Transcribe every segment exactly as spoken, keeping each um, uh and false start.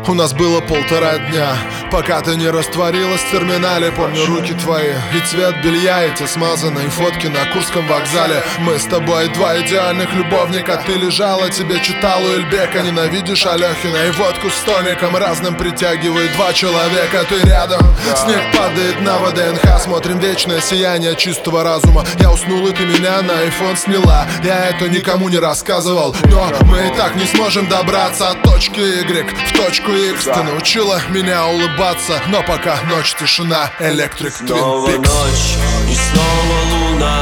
У нас было полтора дня, пока ты не растворилась в терминале. Помню руки твои и цвет белья, эти смазанные фотки на Курском вокзале. Мы с тобой два идеальных любовника. Ты лежала, тебе читал Уэльбека. Ненавидишь Алехина и водку с тоником разным притягивает два человека. Ты рядом, снег падает на ВДНХ. Смотрим вечное сияние чистого разума. Я уснул, и ты меня на айфон сняла. Я это никому не рассказывал, но мы и так не сможем добраться от точки Y в точку X. Ты научила меня улыбаться, но пока ночь, тишина, Electric Twin Снова Peaks. ночь и снова луна.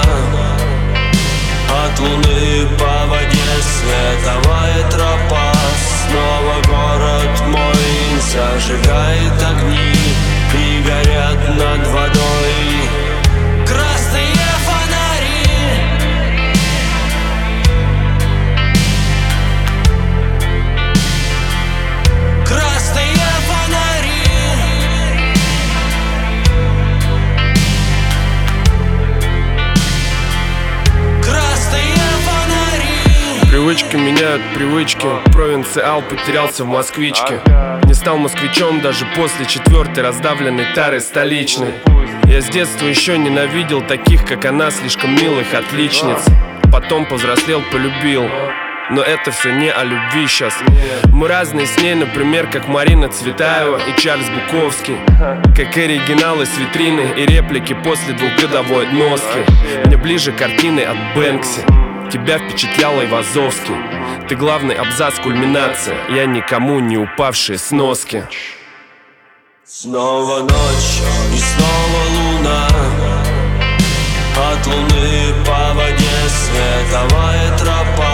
От луны по воде световая тропа. Снова город мой зажигает огни и горят над водой красные фонари. Красные фонари. Красные фонари. Привычки меняют привычки. Провинциал потерялся в москвичке. Не стал москвичом даже после четвертой раздавленной тары столичной. Я с детства еще ненавидел таких, как она, слишком милых отличниц. Потом повзрослел, полюбил. Но это все не о любви сейчас. Мы разные с ней, например, как Марина Цветаева и Чарльз Буковский. Как оригиналы с витрины и реплики после двухгодовой носки. Мне ближе картины от Бэнкси. Тебя впечатлял Айвазовский. Ты главный абзац, кульминация. Я никому не упавшие сноски. Снова ночь и снова луна. От луны по воде световая тропа.